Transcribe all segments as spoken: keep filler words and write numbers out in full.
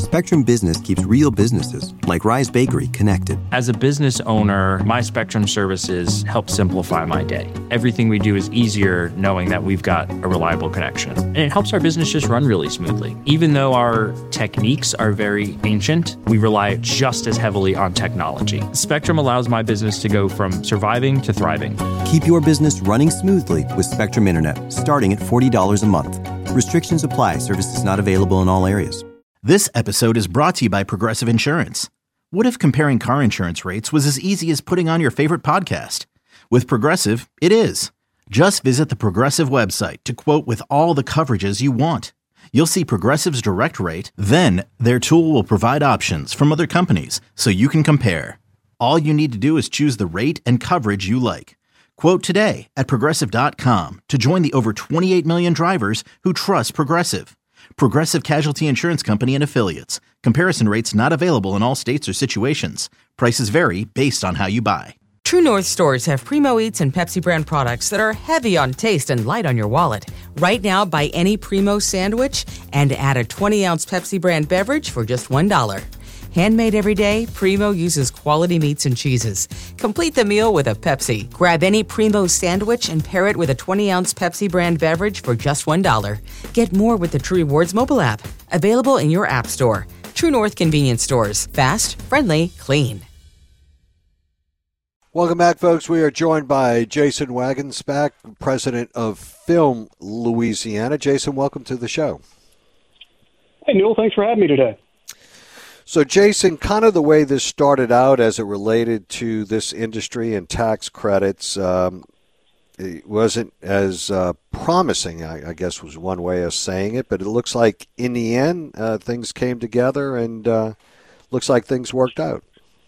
Spectrum Business keeps real businesses, like Rise Bakery, connected. As a business owner, my Spectrum services help simplify my day. Everything we do is easier knowing that we've got a reliable connection. And it helps our business just run really smoothly. Even though our techniques are very ancient, we rely just as heavily on technology. Spectrum allows my business to go from surviving to thriving. Keep your business running smoothly with Spectrum Internet, starting at forty dollars a month. Restrictions apply. Services not available in all areas. This episode is brought to you by Progressive Insurance. What if comparing car insurance rates was as easy as putting on your favorite podcast? With Progressive, it is. Just visit the Progressive website to quote with all the coverages you want. You'll see Progressive's direct rate, then their tool will provide options from other companies so you can compare. All you need to do is choose the rate and coverage you like. Quote today at Progressive dot com to join the over twenty-eight million drivers who trust Progressive. Progressive Casualty Insurance Company and Affiliates. Comparison rates not available in all states or situations. Prices vary based on how you buy. True North stores have Primo Eats and Pepsi brand products that are heavy on taste and light on your wallet. Right now, buy any Primo sandwich and add a twenty-ounce Pepsi brand beverage for just one dollar. Handmade every day, Primo uses quality meats and cheeses. Complete the meal with a Pepsi. Grab any Primo sandwich and pair it with a twenty-ounce Pepsi brand beverage for just one dollar. Get more with the True Rewards mobile app. Available in your app store. True North convenience stores. Fast, friendly, clean. Welcome back, folks. We are joined by Jason Wagensback, president of Film Louisiana. Jason, welcome to the show. Hey, Neil. Thanks for having me today. So, Jason, kind of the way this started out as it related to this industry and tax credits, um, it wasn't as uh, promising, I, I guess was one way of saying it, but it looks like in the end uh, things came together and uh, looks like things worked out.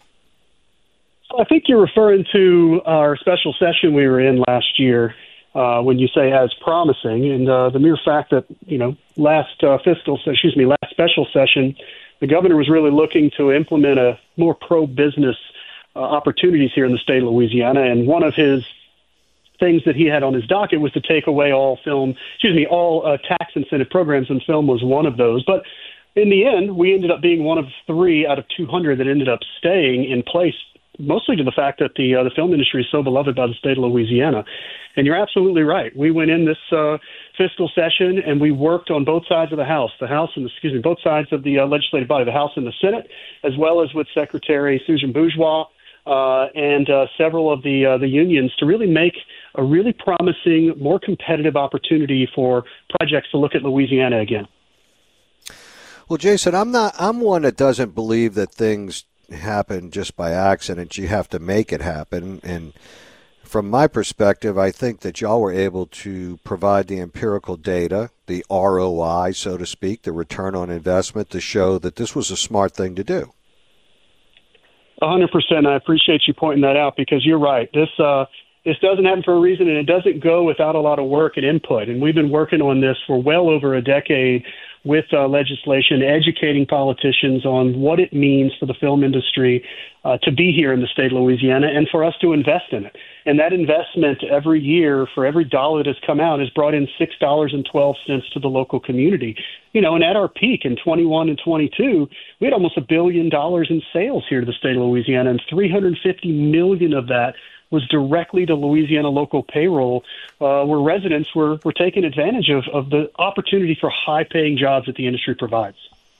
I think you're referring to our special session we were in last year uh, when you say as promising, and uh, the mere fact that, you know, last uh, fiscal, excuse me, last special session, the governor was really looking to implement a more pro-business uh, opportunities here in the state of Louisiana, and one of his things that he had on his docket was to take away all film, excuse me, all uh, tax incentive programs, and film was one of those. But in the end, we ended up being one of three out of two hundred that ended up staying in place, mostly to the fact that the uh, the film industry is so beloved by the state of Louisiana. And you're absolutely right. We went in this uh, fiscal session and we worked on both sides of the House, the House and, the, excuse me, both sides of the uh, legislative body, the House and the Senate, as well as with Secretary Susan Bourgeois uh, and uh, several of the uh, the unions to really make a really promising, more competitive opportunity for projects to look at Louisiana again. Well, Jason, I'm not. I'm one that doesn't believe that things happen just by accident. You have to make it happen. And from my perspective, I think that y'all were able to provide the empirical data, the R O I, so to speak, the return on investment, to show that this was a smart thing to do. A hundred percent. I appreciate you pointing that out, because you're right. This uh, this doesn't happen for a reason, and it doesn't go without a lot of work and input. And we've been working on this for well over a decade with uh, legislation, educating politicians on what it means for the film industry uh, to be here in the state of Louisiana and for us to invest in it. And that investment every year, for every dollar that has come out, has brought in six dollars and twelve cents to the local community. You know, and at our peak in twenty-one and twenty-two, we had almost a billion dollars in sales here to the state of Louisiana, and three hundred fifty million dollars of that was directly to Louisiana local payroll, uh, where residents were, were taking advantage of, of the opportunity for high-paying jobs that the industry provides.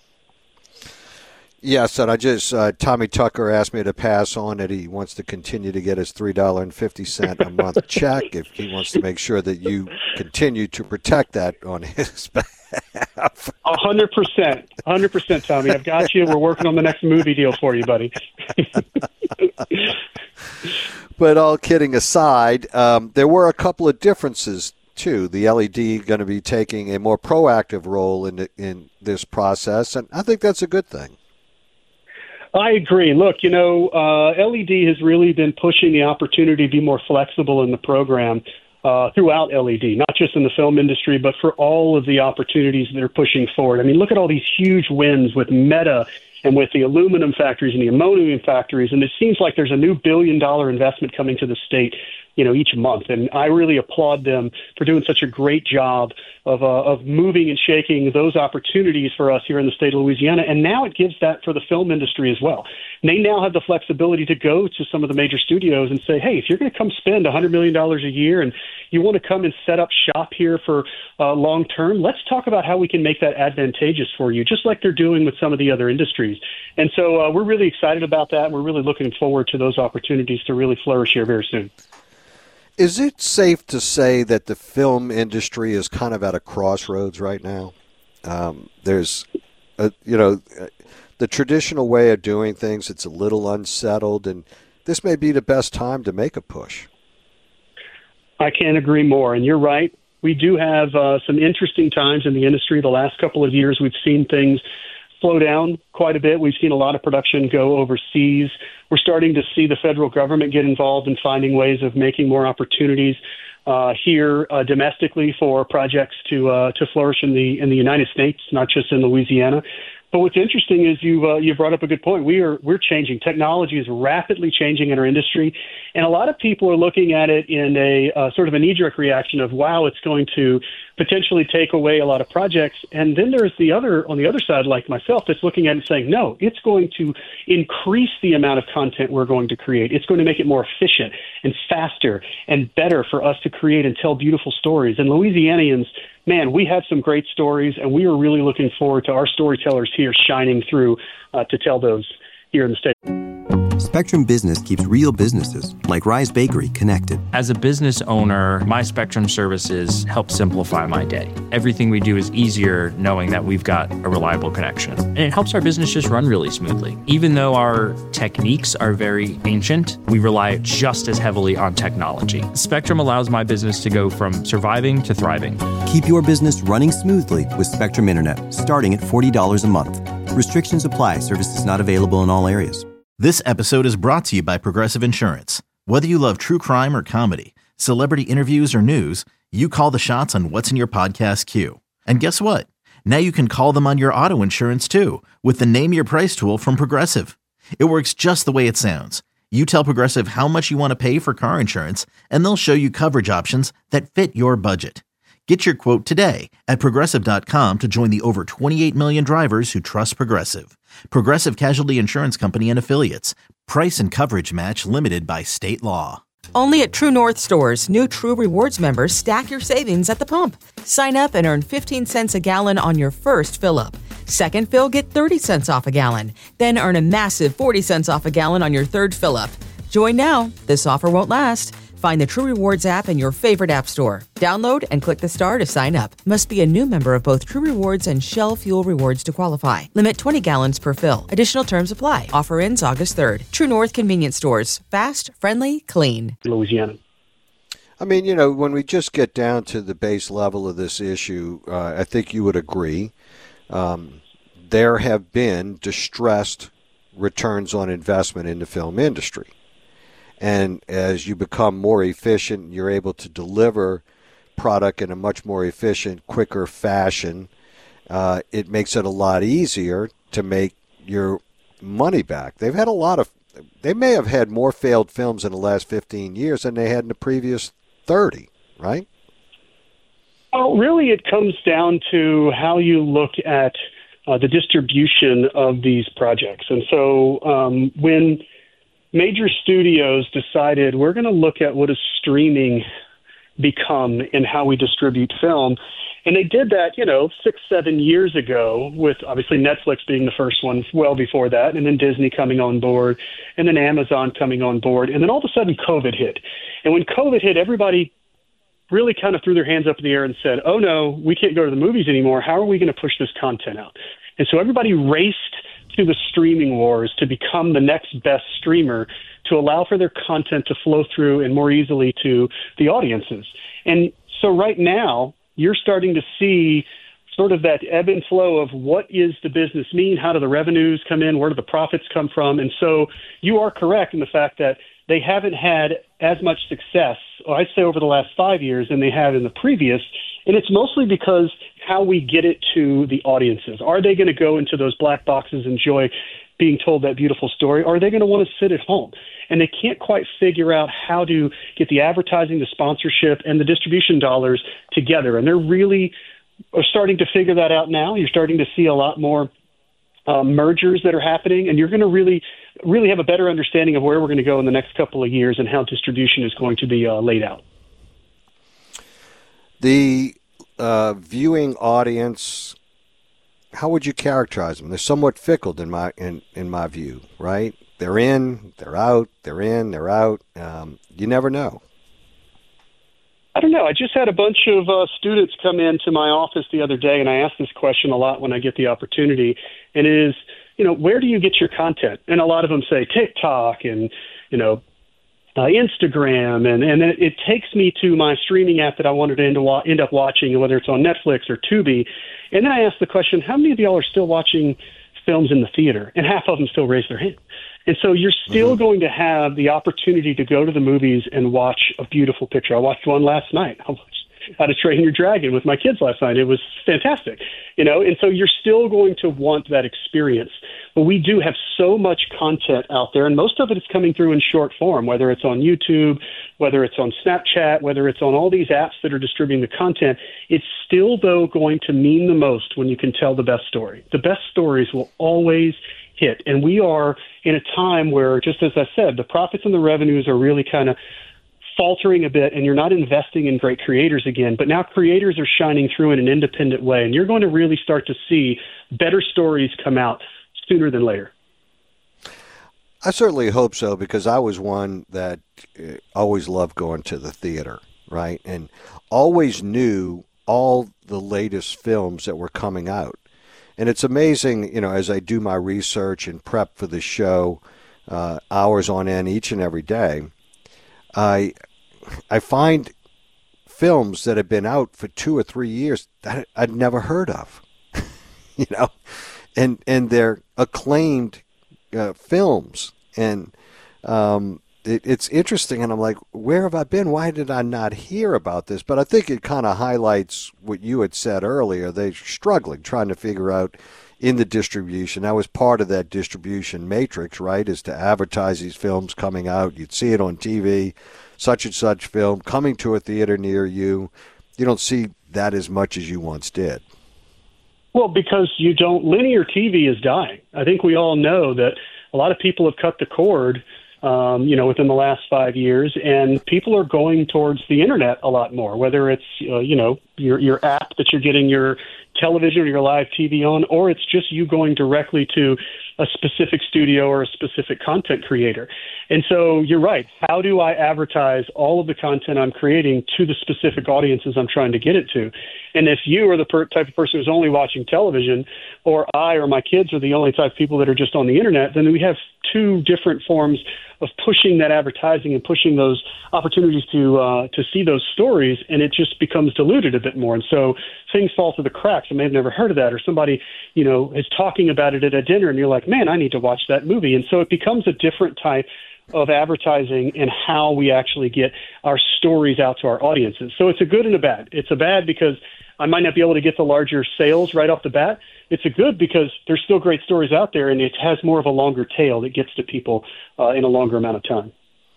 Yes, and I just, uh, Tommy Tucker asked me to pass on that he wants to continue to get his three dollars and fifty cents a month check if he wants to make sure that you continue to protect that on his behalf. A hundred percent. A hundred percent, Tommy. I've got you. We're working on the next movie deal for you, buddy. But all kidding aside, um, there were a couple of differences, too. The L E D going to be taking a more proactive role in the, in this process, and I think that's a good thing. I agree. Look, you know, uh, L E D has really been pushing the opportunity to be more flexible in the program. uh, throughout L E D, not just in the film industry, but for all of the opportunities that are pushing forward. I mean, look at all these huge wins with Meta and with the aluminum factories and the ammonium factories, and it seems like there's a new billion-dollar investment coming to the state, you know, each month. And I really applaud them for doing such a great job of uh, of moving and shaking those opportunities for us here in the state of Louisiana. And now it gives that for the film industry as well. And they now have the flexibility to go to some of the major studios and say, hey, if you're going to come spend one hundred million dollars a year and you want to come and set up shop here for uh, long term, let's talk about how we can make that advantageous for you, just like they're doing with some of the other industries. And so uh, we're really excited about that. We're really looking forward to those opportunities to really flourish here very soon. Is it safe to say that the film industry is kind of at a crossroads right now? Um, there's, a, you know, the traditional way of doing things, it's a little unsettled, and this may be the best time to make a push. I can't agree more, and you're right. We do have uh, some interesting times in the industry. The last couple of years, we've seen things slow down quite a bit. We've seen a lot of production go overseas. We're starting to see the federal government get involved in finding ways of making more opportunities uh, here uh, domestically for projects to uh, to flourish in the in the United States, not just in Louisiana. But what's interesting is you uh, you brought up a good point. We are we're changing. Technology is rapidly changing in our industry, and a lot of people are looking at it in a uh, sort of a knee-jerk reaction of, wow, it's going to potentially take away a lot of projects. And then there's the other on the other side, like myself, that's looking at it saying, no, it's going to increase the amount of content we're going to create. It's going to make it more efficient and faster and better for us to create and tell beautiful stories. And Louisianians, man, we have some great stories, and we are really looking forward to our storytellers here shining through uh, to tell those here in the state. Spectrum Business keeps real businesses, like Rise Bakery, connected. As a business owner, my Spectrum services help simplify my day. Everything we do is easier knowing that we've got a reliable connection. And it helps our business just run really smoothly. Even though our techniques are very ancient, we rely just as heavily on technology. Spectrum allows my business to go from surviving to thriving. Keep your business running smoothly with Spectrum Internet, starting at forty dollars a month. Restrictions apply. Services not available in all areas. This episode is brought to you by Progressive Insurance. Whether you love true crime or comedy, celebrity interviews or news, you call the shots on what's in your podcast queue. And guess what? Now you can call them on your auto insurance too with the Name Your Price tool from Progressive. It works just the way it sounds. You tell Progressive how much you want to pay for car insurance, and they'll show you coverage options that fit your budget. Get your quote today at Progressive dot com to join the over twenty-eight million drivers who trust Progressive. Progressive Casualty Insurance Company and Affiliates. Price and coverage match limited by state law. Only at True North stores, new True Rewards members stack your savings at the pump. Sign up and earn fifteen cents a gallon on your first fill-up. Second fill, get thirty cents off a gallon. Then earn a massive forty cents off a gallon on your third fill-up. Join now. This offer won't last. Find the True Rewards app in your favorite app store. Download and click the star to sign up. Must be a new member of both True Rewards and Shell Fuel Rewards to qualify. Limit twenty gallons per fill. Additional terms apply. Offer ends August third. True North Convenience Stores. Fast, friendly, clean. Louisiana. I mean, you know, when we just get down to the base level of this issue, uh, I think you would agree. Um, there have been distressed returns on investment in the film industry. And as you become more efficient, you're able to deliver product in a much more efficient, quicker fashion. Uh, it makes it a lot easier to make your money back. They've had a lot of, they may have had more failed films in the last fifteen years than they had in the previous thirty, right? Well, really, it comes down to how you look at uh, the distribution of these projects. And so um, when major studios decided we're going to look at what does streaming become and how we distribute film. And they did that, you know, six, seven years ago with obviously Netflix being the first one well before that, and then Disney coming on board, and then Amazon coming on board. And then all of a sudden COVID hit. And when COVID hit, everybody really kind of threw their hands up in the air and said, oh, no, we can't go to the movies anymore. How are we going to push this content out? And so everybody raced to the streaming wars to become the next best streamer to allow for their content to flow through and more easily to the audiences. And so right now, you're starting to see sort of that ebb and flow of what is the business mean? How do the revenues come in? Where do the profits come from? And so you are correct in the fact that they haven't had as much success, I'd say, over the last five years than they have in the previous. And it's mostly because how we get it to the audiences. Are they going to go into those black boxes, enjoy being told that beautiful story, or are they going to want to sit at home? And they can't quite figure out how to get the advertising, the sponsorship, and the distribution dollars together. And they're really are starting to figure that out now. You're starting to see a lot more uh, mergers that are happening, and you're going to really, really have a better understanding of where we're going to go in the next couple of years and how distribution is going to be uh, laid out. The uh, viewing audience, how would you characterize them? They're somewhat fickle in my in, in my view, right? They're in, they're out, they're in, they're out. Um, you never know. I don't know. I just had a bunch of uh, students come into my office the other day, and I ask this question a lot when I get the opportunity, and it is, you know, where do you get your content? And a lot of them say TikTok and, you know, uh, Instagram, and, and then it, it takes me to my streaming app that I wanted to end, end up watching, whether it's on Netflix or Tubi. And then I ask the question, how many of y'all are still watching films in the theater? And half of them still raise their hand. And so you're still mm-hmm. going to have the opportunity to go to the movies and watch a beautiful picture. I watched one last night. I watched How to Train Your Dragon with my kids last night. It was fantastic, you know, and so you're still going to want that experience. But we do have so much content out there, and most of it is coming through in short form, whether it's on YouTube, whether it's on Snapchat, whether it's on all these apps that are distributing the content. It's still, though, going to mean the most when you can tell the best story. The best stories will always hit, and we are in a time where, just as I said, the profits and the revenues are really kind of faltering a bit, and you're not investing in great creators again, but now creators are shining through in an independent way, and you're going to really start to see better stories come out sooner than later. I certainly hope so, because I was one that uh, always loved going to the theater, right, and always knew all the latest films that were coming out. And it's amazing, you know, as I do my research and prep for the show, uh, hours on end each and every day, I I find films that have been out for two or three years that I'd never heard of, you know, and and they're acclaimed uh, films, and um, it, it's interesting. And I'm like, where have I been? Why did I not hear about this? But I think it kind of highlights what you had said earlier. They're struggling, trying to figure out in the distribution. That was part of that distribution matrix, right, is to advertise these films coming out. You'd see it on T V, such and such film coming to a theater near you. You don't see that as much as you once did. Well, because you don't, linear T V is dying. I think we all know that a lot of people have cut the cord, um, you know, within the last five years, and people are going towards the internet a lot more, whether it's, uh, you know, your your app that you're getting your television or your live T V on, or it's just you going directly to a specific studio or a specific content creator. And so you're right. How do I advertise all of the content I'm creating to the specific audiences I'm trying to get it to? And if you are the per- type of person who's only watching television, or I or my kids are the only type of people that are just on the internet, then we have two different forms of pushing that advertising and pushing those opportunities to uh, to see those stories, and it just becomes diluted a bit more. And so things fall through the cracks. I may have never heard of that, or somebody, you know, is talking about it at a dinner, and you're like, man, I need to watch that movie. And so it becomes a different type of advertising and how we actually get our stories out to our audiences. So it's a good and a bad. It's a bad because I might not be able to get the larger sales right off the bat. It's a good because there's still great stories out there, and it has more of a longer tail that gets to people uh, in a longer amount of time.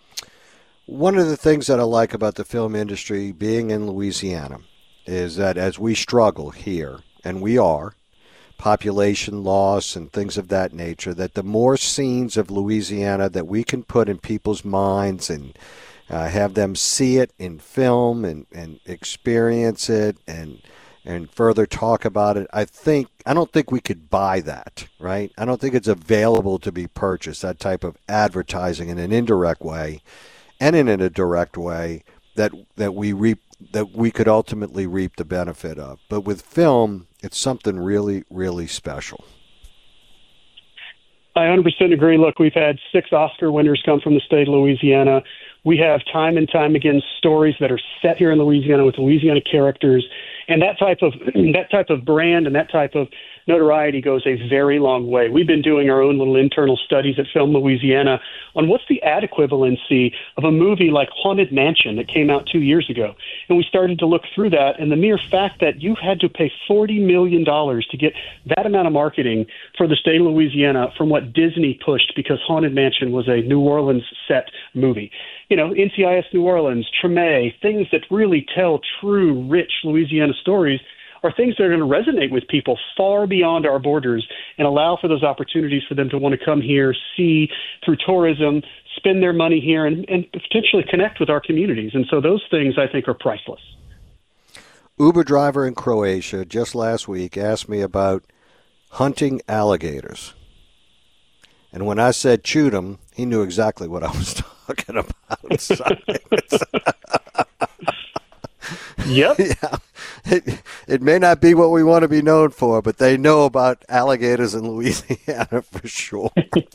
One of the things that I like about the film industry being in Louisiana is that as we struggle here, and we are, population loss and things of that nature, that the more scenes of Louisiana that we can put in people's minds and uh, have them see it in film and, and experience it and and further talk about it, I think I don't think we could buy that, right? I don't think it's available to be purchased, that type of advertising in an indirect way and in a direct way that that we reap that we could ultimately reap the benefit of. But with film, it's something really, really special. I one hundred percent agree. Look, we've had six Oscar winners come from the state of Louisiana. We have time and time again stories that are set here in Louisiana with Louisiana characters, and that type of that type of brand and that type of notoriety goes a very long way. We've been doing our own little internal studies at Film Louisiana on what's the ad equivalency of a movie like Haunted Mansion that came out two years ago. And we started to look through that, and the mere fact that you had to pay forty million dollars to get that amount of marketing for the state of Louisiana from what Disney pushed because Haunted Mansion was a New Orleans set movie. You know, N C I S New Orleans, Treme, things that really tell true, rich Louisiana stories are things that are going to resonate with people far beyond our borders and allow for those opportunities for them to want to come here, see through tourism, spend their money here, and, and potentially connect with our communities. And so those things, I think, are priceless. Uber driver in Croatia just last week asked me about hunting alligators. And when I said shoot them, he knew exactly what I was talking about. So Yep. Yeah. It, it may not be what we want to be known for, but they know about alligators in Louisiana for sure.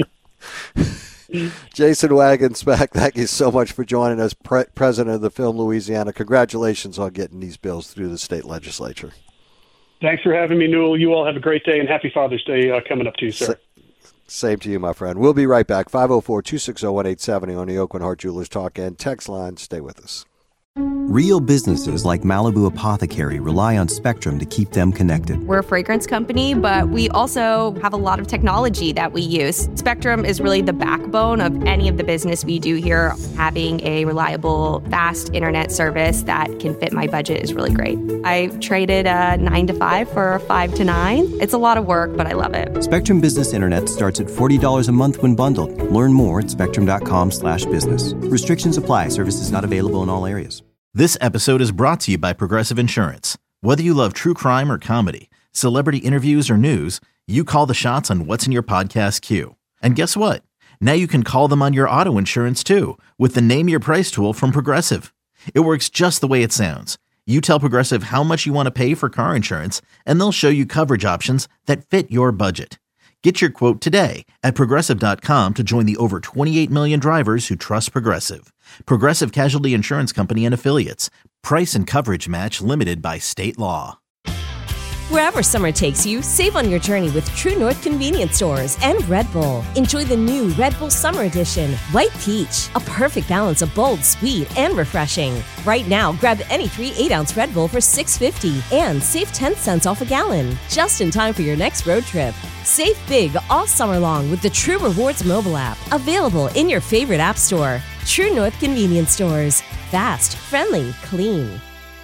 Jason Wagensbeck, thank you so much for joining us, pre- President of the Film Louisiana. Congratulations on getting these bills through the state legislature. Thanks for having me, Newell. You all have a great day, and happy Father's Day uh, coming up too, sir. Sa- Same to you, my friend. We'll be right back. five oh four, two six oh, one eight seven oh on the Oakland Heart Jewelers Talk and text line. Stay with us. Real businesses like Malibu Apothecary rely on Spectrum to keep them connected. We're a fragrance company, but we also have a lot of technology that we use. Spectrum is really the backbone of any of the business we do here. Having a reliable, fast internet service that can fit my budget is really great. I traded a nine to five for a five to nine. It's a lot of work, but I love it. Spectrum Business Internet starts at forty dollars a month when bundled. Learn more at spectrum.com slash business. Restrictions apply. Services not available in all areas. This episode is brought to you by Progressive Insurance. Whether you love true crime or comedy, celebrity interviews or news, you call the shots on what's in your podcast queue. And guess what? Now you can call them on your auto insurance too with the Name Your Price tool from Progressive. It works just the way it sounds. You tell Progressive how much you want to pay for car insurance, and they'll show you coverage options that fit your budget. Get your quote today at Progressive dot com to join the over twenty-eight million drivers who trust Progressive. Progressive Casualty Insurance Company and Affiliates. Price and coverage match limited by state law. Wherever summer takes you, save on your journey with True North Convenience Stores and Red Bull. Enjoy the new Red Bull Summer Edition, White Peach, a perfect balance of bold, sweet, and refreshing. Right now, grab any three eight-ounce Red Bull for six fifty and save ten cents off a gallon, just in time for your next road trip. Save big all summer long with the True Rewards mobile app, available in your favorite app store. True North Convenience Stores. Fast, friendly, clean.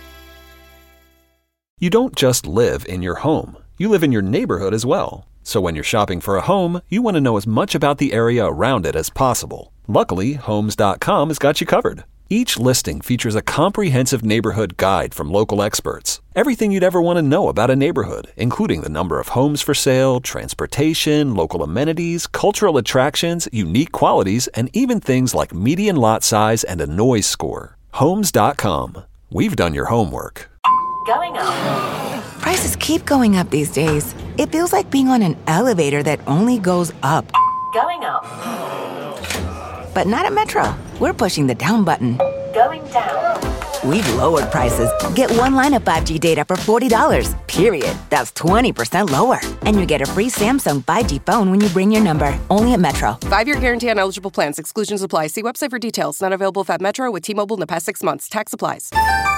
You don't just live in your home. You live in your neighborhood as well. So when you're shopping for a home, you want to know as much about the area around it as possible. Luckily, Homes dot com has got you covered. Each listing features a comprehensive neighborhood guide from local experts. Everything you'd ever want to know about a neighborhood, including the number of homes for sale, transportation, local amenities, cultural attractions, unique qualities, and even things like median lot size and a noise score. Homes dot com. We've done your homework. Going up. Prices keep going up these days. It feels like being on an elevator that only goes up. Going up. But not at Metro. We're pushing the down button. Going down. We've lowered prices. Get one line of five G data for forty dollars, period. That's twenty percent lower. And you get a free Samsung five G phone when you bring your number. Only at Metro. Five-year guarantee on eligible plans. Exclusions apply. See website for details. Not available if at Metro with T-Mobile in the past six months. Tax applies.